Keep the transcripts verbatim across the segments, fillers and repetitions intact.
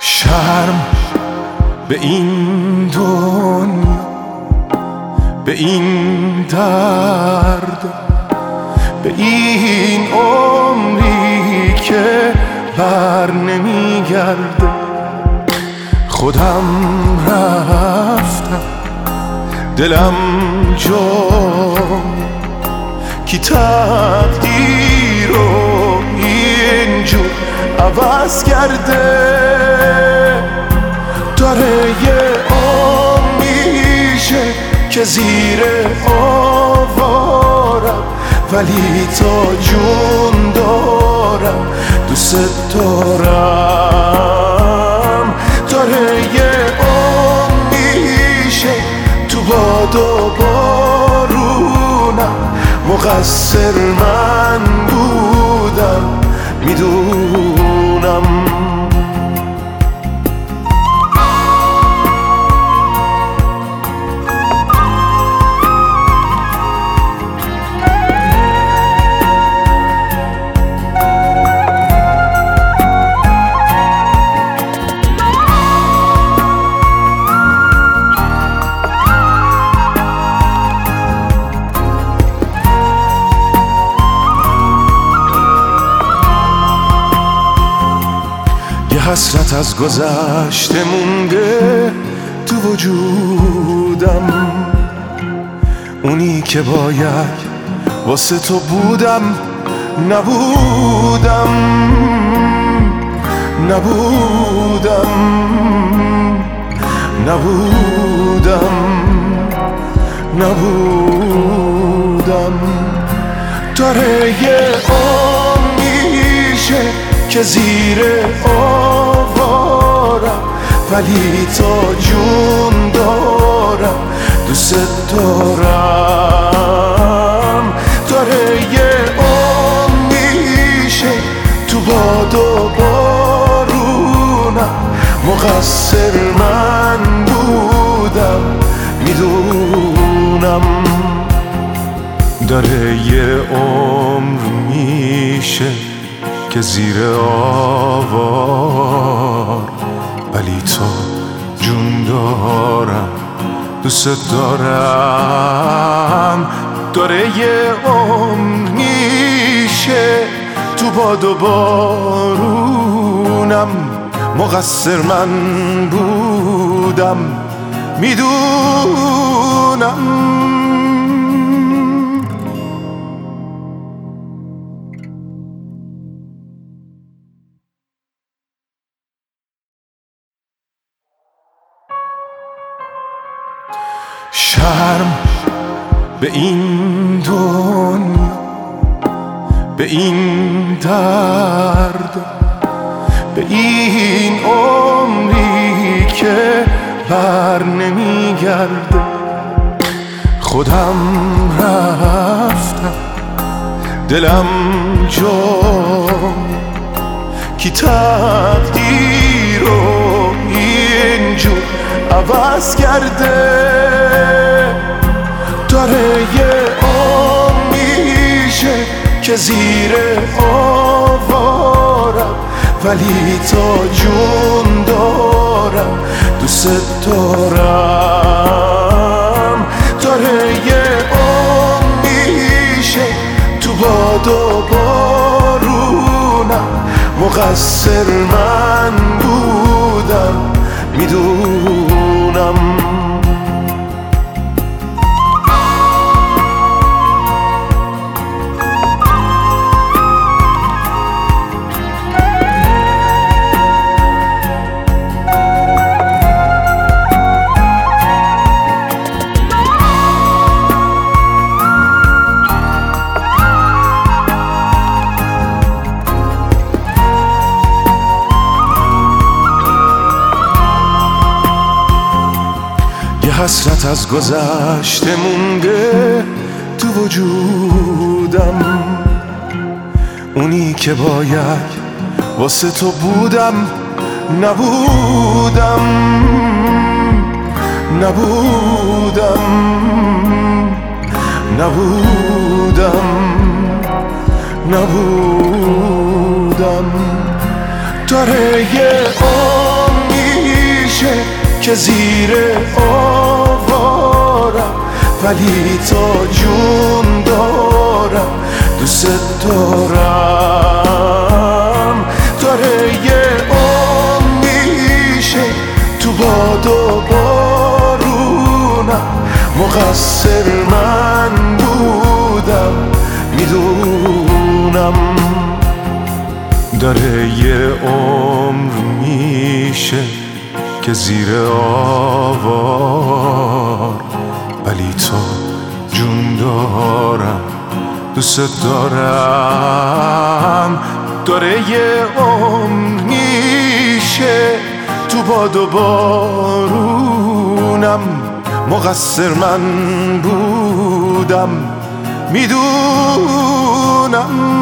شرم به این دنیا، به این درد، به این عمری که بر نمیگرده. خودم رفتم دلم جا کی تقدیر رو اینجور عوض کرده. داره یه میشه که زیر آوارم، ولی تا جون دارم دوست دارم. داره یه میشه تو باد و بارونم، مقصر من بودم میدونم. حسرت از گذشته مونده تو وجودم، اونی که باید واسه تو بودم نبودم نبودم نبودم نبودم. داره یه میشه که زیر آوارم، ولی تا جون دارم دوست دارم. داره یه میشه تو باد و بارونم، مقصر من بودم میدونم. داره یه عمر میشه که زیر آوار، ولی تو جون دارم دوست دارم. داره یه عمر میشه تو باد و بارونم، مقصر من بودم میدونم. شرم به این دنیا، به این درد، به این عمری که بر نمیگرده. خودم رفتم دلم جا کی تقدیر رو اینجور عوض کرده. داره یه میشه که زیر آوارم، ولی تا جون دارم دوست دارم. داره یه میشه تو باد و بارونم، مقصر من بودم میدونم. حسرت از گذشته مونده تو وجودم، اونی که باید واسه تو بودم نبودم نبودم نبودم نبودم. داره یه که زیر آوارم، ولی تا جون دارم دوست دارم. داره یه عمر میشه تو باد و بارونم، مقصر من بودم میدونم. داره یه عمر میشه که زیر آوار، ولی تو جون دارم دوست دارم. داره یه عمر میشه تو باد و بارونم، مقصر من بودم میدونم.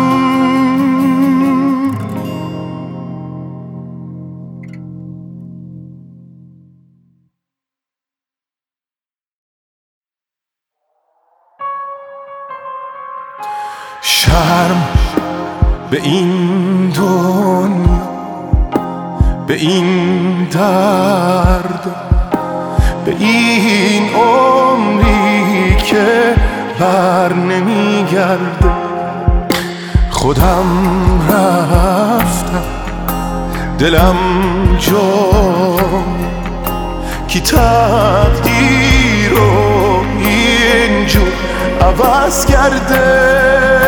شرم به این دنیا، به این درد، به این عمری که بر نمیگرده. خودم رفتم دلم جا، کی تقدیر رو اینجور عوض کرده.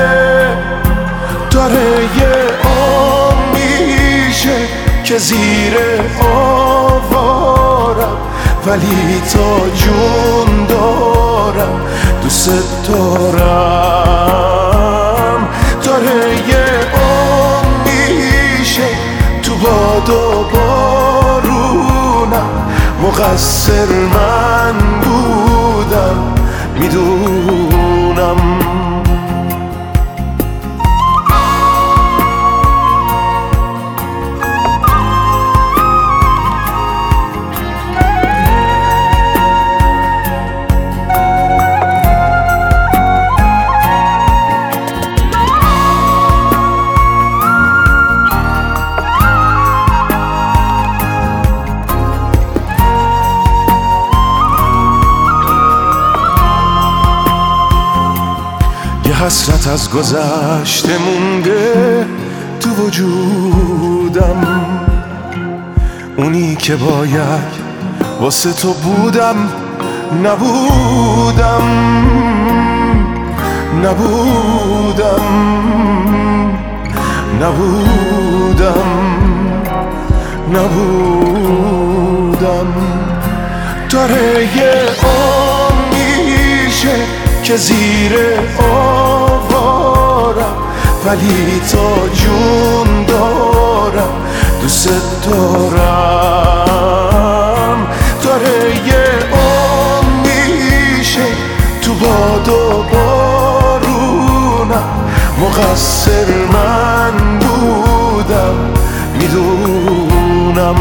داره یه عمر میشه که زیر آوارم، ولی تا جون دارم دوست دارم. داره یه عمر میشه تو باد و بارونم، مقصر من بودم میدونم. حسرت از گذشته مونده تو وجودم، اونی که باید واسه تو بودم نبودم نبودم نبودم نبودم. داره یه عمر میشه که زیر آوارم، ولی تا جون دارم دوست دارم. داره یه عمر میشه تو باد و بارونم، مقصر من بودم میدونم.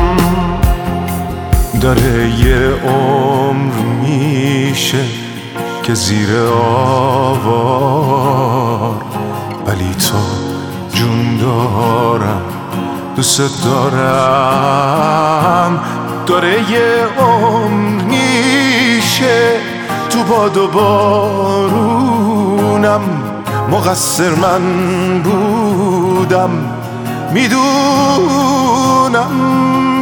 داره یه عمر میشه که زیر آوار، ولی تو جون دارم دوست دارم. داره یه عمر میشه تو باد و بارونم، مقصر من بودم میدونم.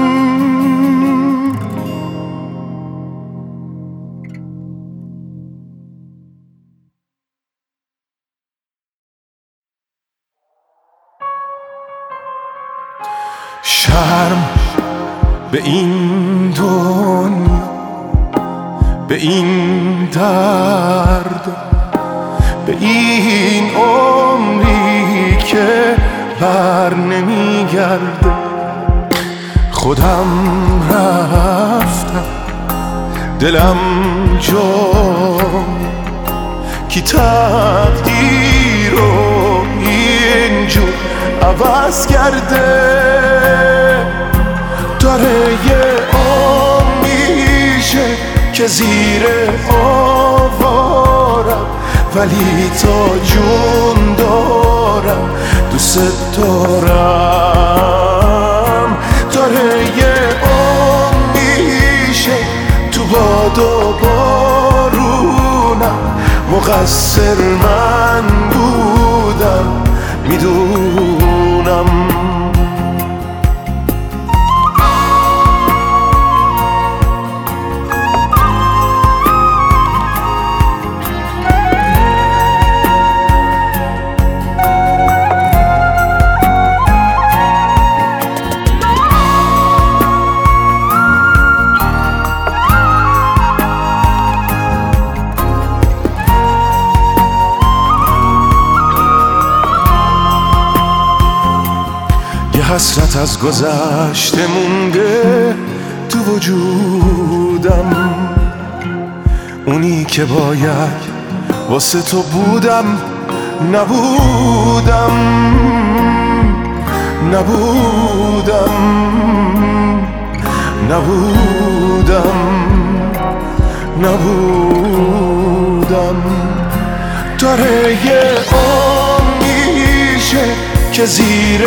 شرم به این دنیا، به این درد، به این عمری که بر نمیگرده. خودم رفتم دلم جا، کی تقدیر رو اینجور عوض کرده. داره یه عمر میشه که زیر آوارم، ولی تا جون دارم دوست دارم. داره یه عمر میشه باد و بارونم، مقصر من بودم میدونم. حسرت از گذشته مونده تو وجودم، اونی که باید واسه تو بودم نبودم نبودم نبودم نبودم. داره یه عمر میشه که زیر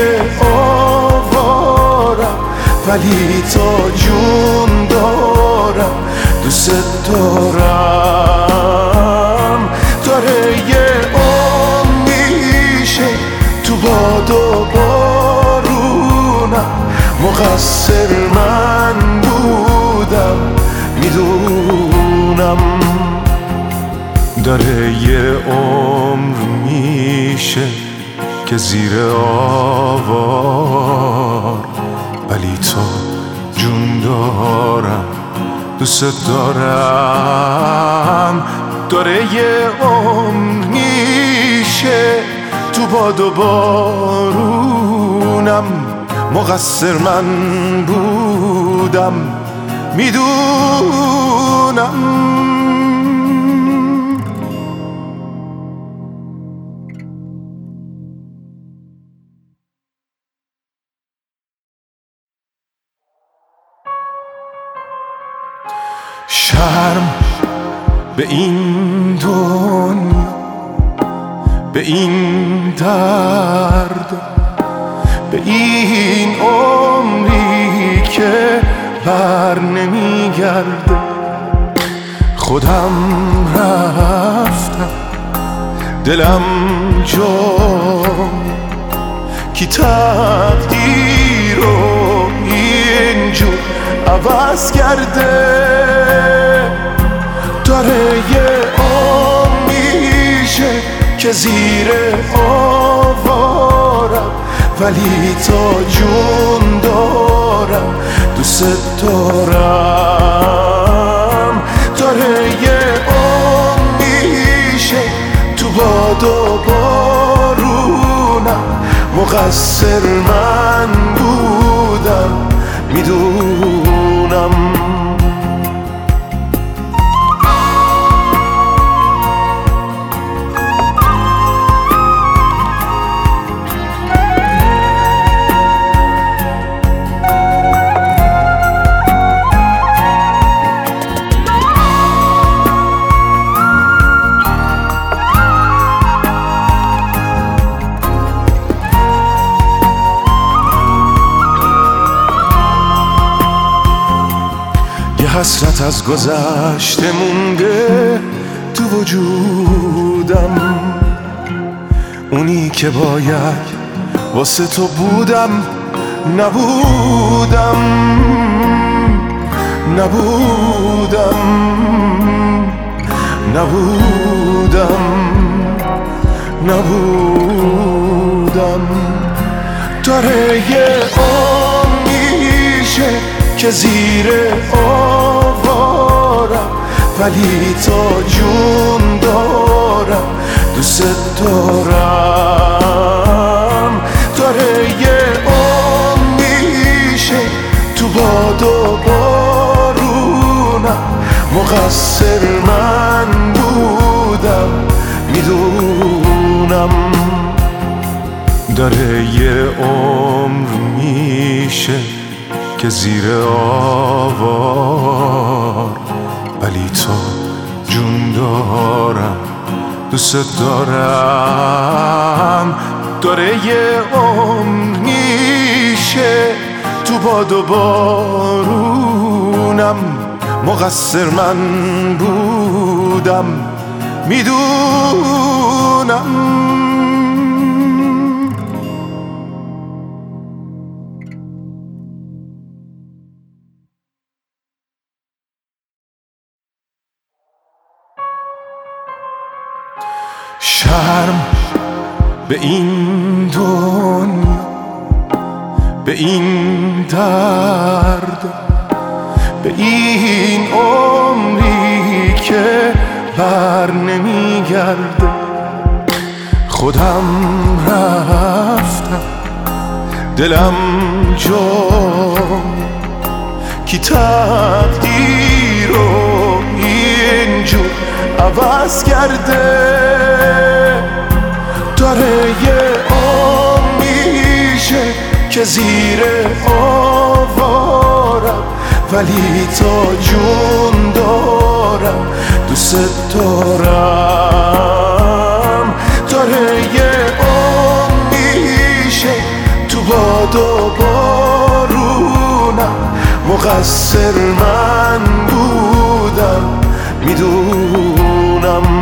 آوارم، ولی تا جون دارم دوست دارم. داره یه عمر میشه تو باد و بارونم، مقصر من بودم میدونم. داره یه عمر میشه که زیر آوار، ولی تو جون دارم دوست دارم. داره یه عمر میشه تو باد و بارونم، مقصر من بودم میدونم. شرم به این دنیا، به این درد، به این عمری که بر نمیگرده. خودم رفتم دلم جا، کی تقدیر رو اینجور عوض کرده. داره یه عمر میشه که زیر آوارم، ولی تا جون دارم دوست دارم. داره یه عمر میشه تو باد و بارونم، مقصر من بودم میدونم. حسرت از گذشته مونده تو وجودم، اونی که باید واسه تو بودم نبودم نبودم نبودم نبودم. داره یه عمر میشه که زیر آوارم، ولی تا جون دارم دوست دارم. داره یه عمر میشه تو باد و بارونم، مقصر من بودم میدونم. داره یه عمر میشه که زیر آوار، ولی تو جون دارم دوست دارم. داره یه عمر میشه تو باد و بارونم، مقصر من بودم میدونم. شرم به این دنیا، به این درد، به این عمری که بر نمیگرده. خودم رفتم دلم جا کی تقدیر رو اینجور عوض کرده. داره یه عمر میشه که زیر آوارم، ولی تا جون دارم دوست دارم. داره یه عمر میشه تو باد و بارونم، مقصر من بودم میدونم.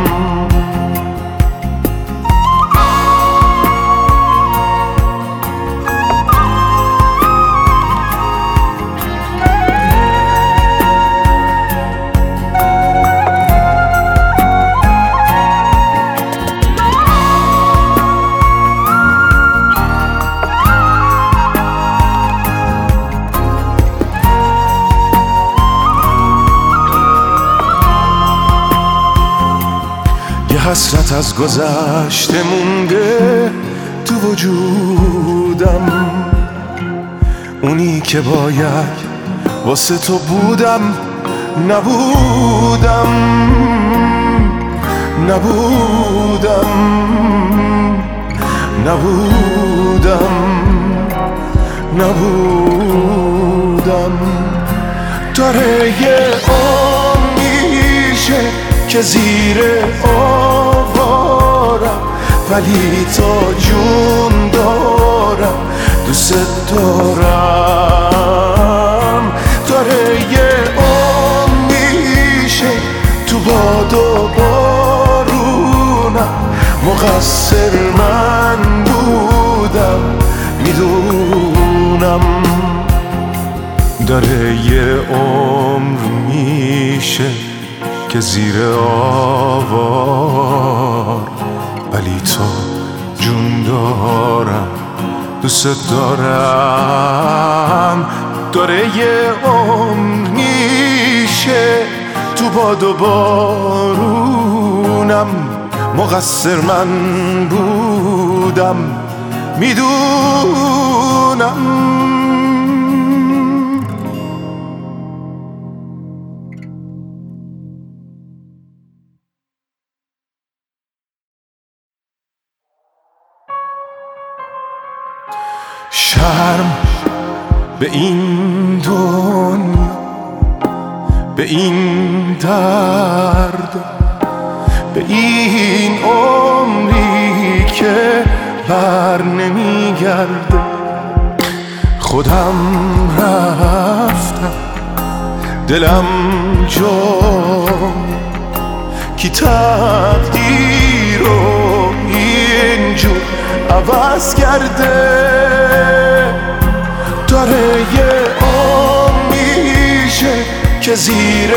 حسرت از گذشته مونده تو وجودم، اونی که باید واسه تو بودم نبودم نبودم نبودم نبودم. داره یه عمر میشه که زیر آوارم، ولی تا جون دارم دوست دارم. داره یه عمر میشه تو باد و بارونم، مقصر من بودم میدونم. داره یه عمر میشه که زیر آوار، ولی تو جون دارم دوست دارم. داره یه عمر میشه تو باد و بارونم، مقصر من بودم میدونم. شرم به این دنیا، به این درد، به این عمری که بر نمیگرده. خودم رفتم دلم جا کی تقدیر رو اینجور عوض کرده. داره یه عمر میشه که زیر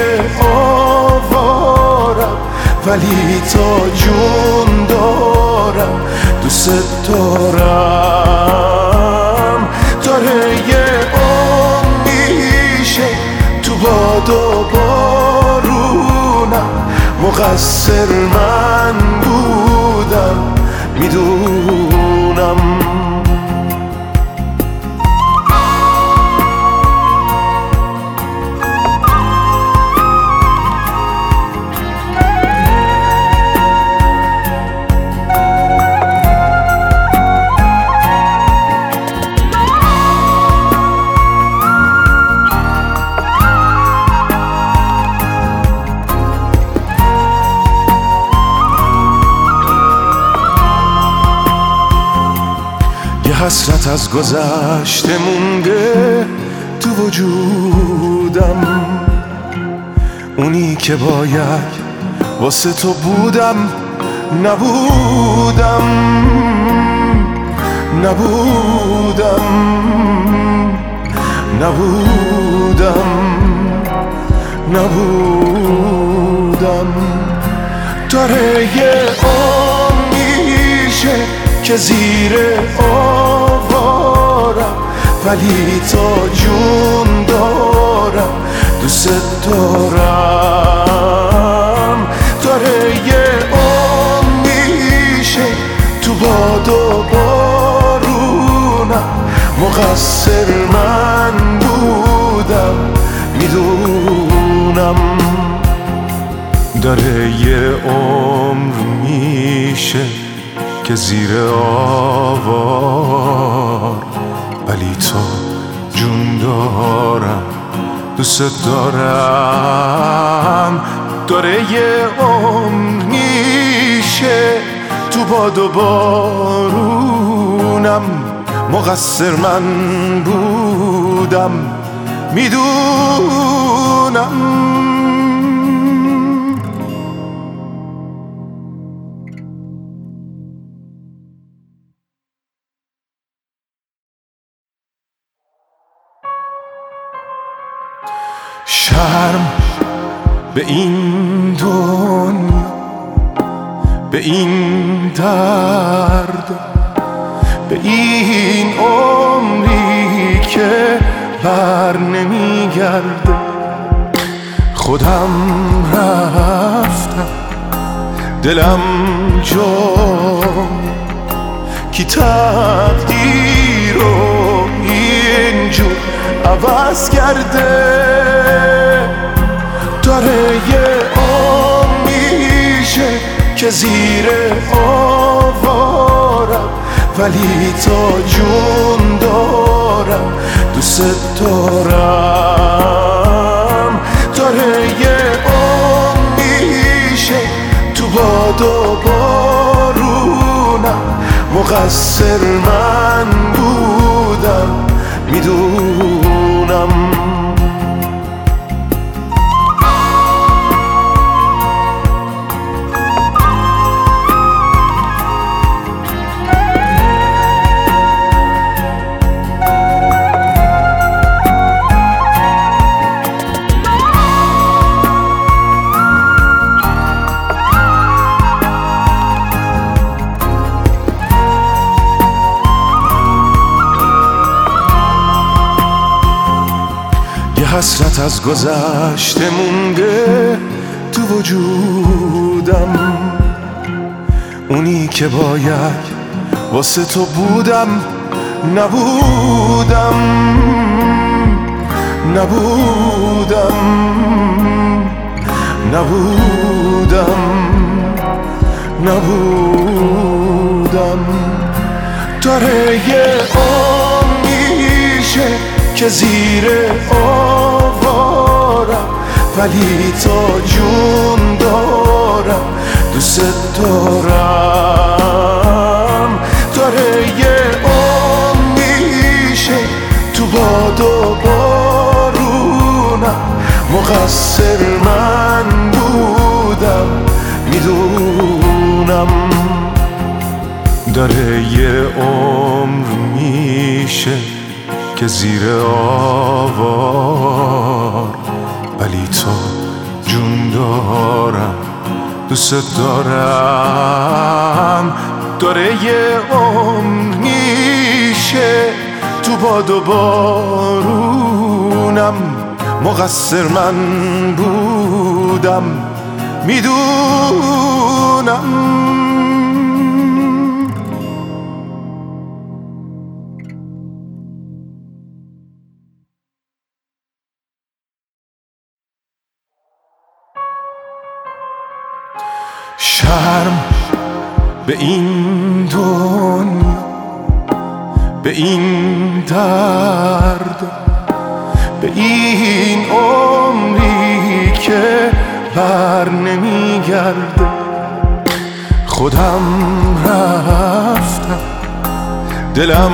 آوارم، ولی تا جون دارم دوست دارم. داره یه عمر میشه تو باد و بارونم، مقصر من بودم میدونم. حسرت از گذشته مونده تو وجودم، اونی که باید واسه تو بودم نبودم نبودم نبودم نبودم داره یه عمر میشه که زیر آوارم، ولی تا جون دارم دوست دارم. داره یه عمر میشه تو باد و بارونم، مقصر من بودم میدونم. داره یه عمر میشه که زیر آوار، ولی تو جون دارم دوست دارم. داره یه عمر میشه تو باد و بارونم، مقصر من بودم میدونم. شرم به این دنیا، به این درد، به این عمری که بر نمیگرده. خودم رفتم دلم جا، کی تقدیر رو اینجور عوض کرده. داره یه عمر میشه که زیر آوارم، ولی تا جون دارم دوست دارم. داره یه عمر میشه تو باد و بارونم، مقصر من بودم میدونم. حسرت از گذشته مونده تو وجودم، اونی که باید واسه تو بودم نبودم نبودم نبودم نبودم. داره یه عمر میشه که زیر آوارم، ولی تا جون دارم دوست دارم. داره یه عمر میشه تو باد و بارونم، مقصر من بودم میدونم. داره یه عمر میشه که زیر آوار، ولی تو جون دارم دوست دارم. داره یه عمر میشه تو باد و بارونم، مقصر من بودم میدونم. شرم به این دنیا، به این درد، به این عمری که بر نمیگرده. خودم رفتم دلم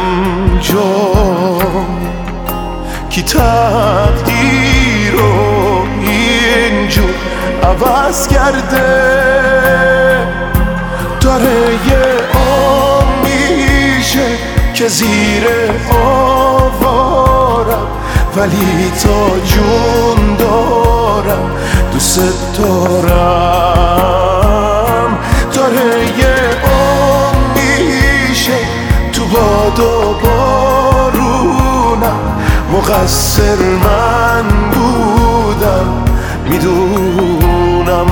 جا، کی تقدیر رو اینجور عوض کرده. داره یه عمر میشه که زیر آوارم، ولی تا جون دارم دوست دارم. داره یه عمر میشه تو باد و بارونم، مقصر من بودم میدونم.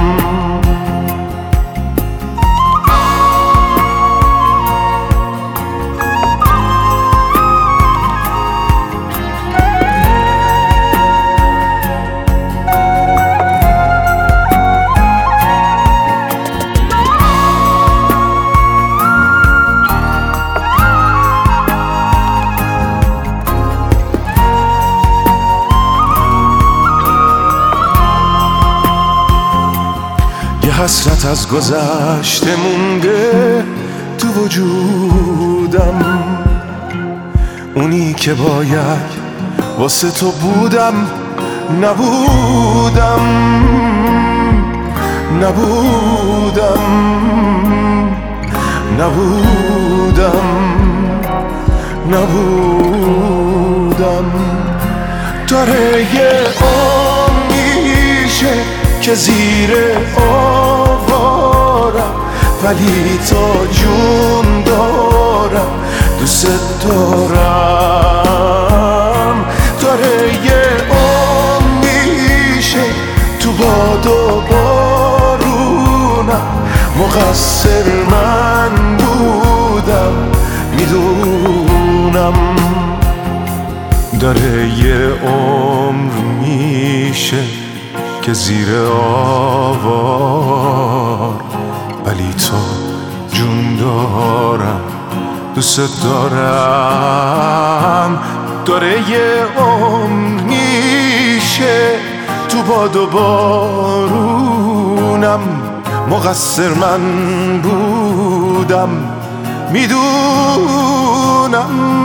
حسرت از گذشته مونده تو وجودم، اونی که باید واسه تو بودم نبودم نبودم نبودم نبودم. داره یه عمر میشه که زیر آوارم، ولی تا جون دارم دوست دارم. داره یه عمر میشه تو باد و بارونم، مقصر من بودم میدونم. داره یه عمر میشه که زیر آوار، ولی تو جون دارم دوست دارم. داره یه عمر میشه تو باد و بارونم، مقصر من بودم میدونم.